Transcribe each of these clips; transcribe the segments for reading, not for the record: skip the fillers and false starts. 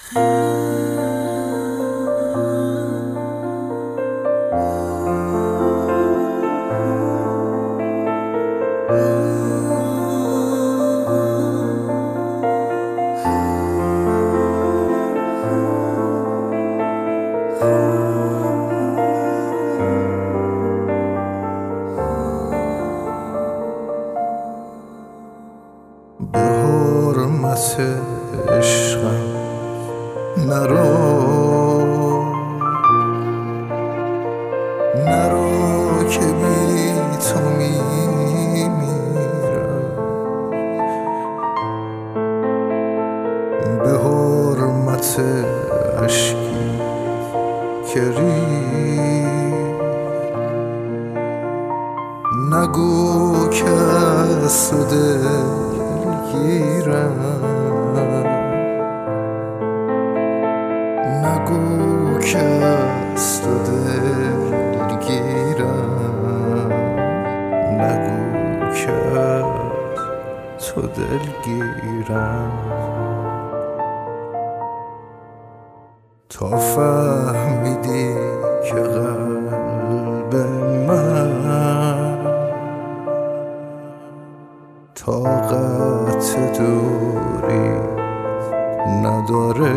به حرمت عشقم نرو که بی تو میمیرم. به حرمت عشقی که ریخت نگو که از تو نگو که از تو دلگیرم، نگو که از تو دلگیرم. تا فهمیدی که قلب من طاقت دوری نداره،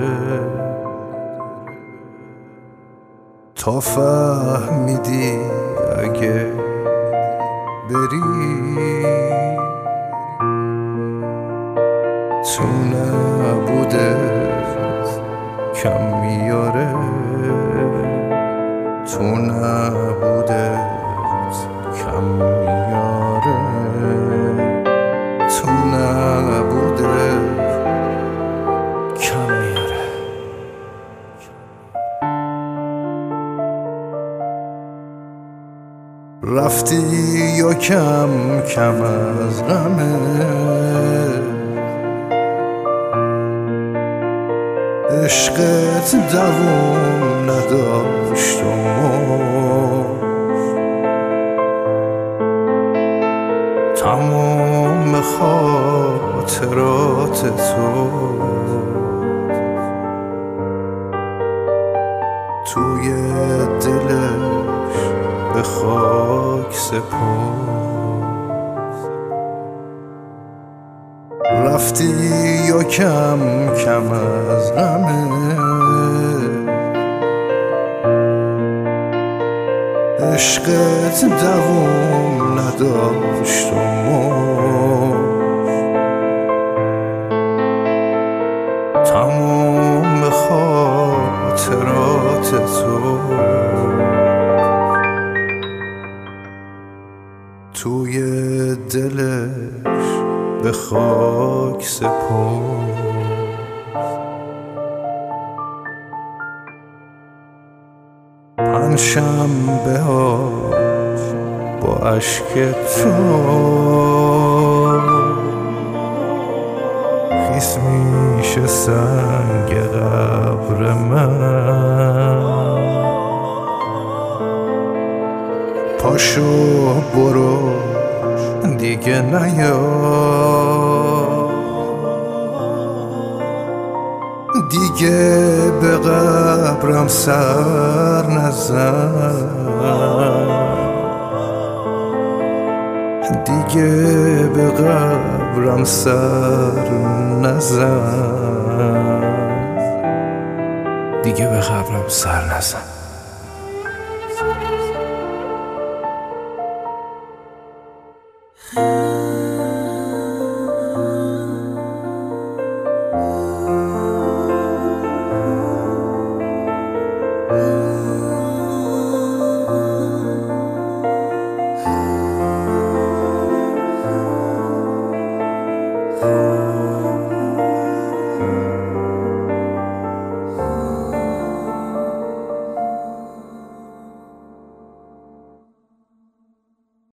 تا فهمیدی اگه بری تو نبودت کم میاره، تو نبودت کم میاره، تو نبودت کم میاره. رفتی یا کم کم از غمه عشقت دوام نداشت و تمام خاطرات تو توی دلش به خاک سپرد. رفتی یا کم کم از غمه عشقت دوام نداشت و تمام خاطرات تو توی دلش به خاک سپرد. پنجشنبه ها با اشک تو خیس میشه سنگ قبر من. پاشو برو دیگه نیا، دیگه به قبرم سر نزن، دیگه به قبرم سر نزن، دیگه به قبرم سر نزن.